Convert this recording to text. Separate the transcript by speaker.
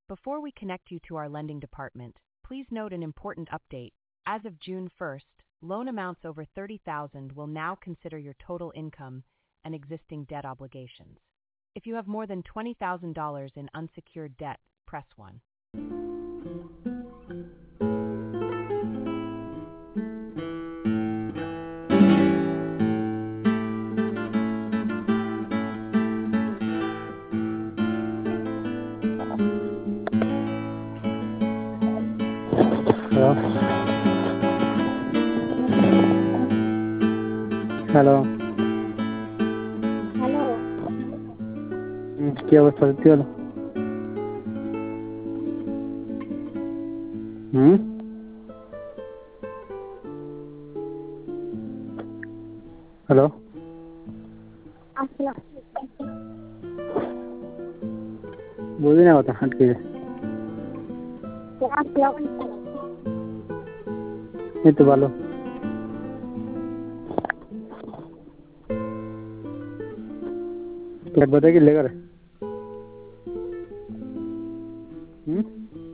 Speaker 1: Before we connect you to our lending department, please note an important update. As of June 1st, loan amounts over $30,000 will now consider your total income and existing debt obligations. If you have more than $20,000 in unsecured debt, press 1.
Speaker 2: Hello hello
Speaker 3: hello
Speaker 2: কি অবস্থা কি হলো hello
Speaker 3: আসসালাম
Speaker 2: বুঝি না কথা হাঁটকে
Speaker 3: আসসালাম
Speaker 2: এই তো ভালো क्या बता कि लेकर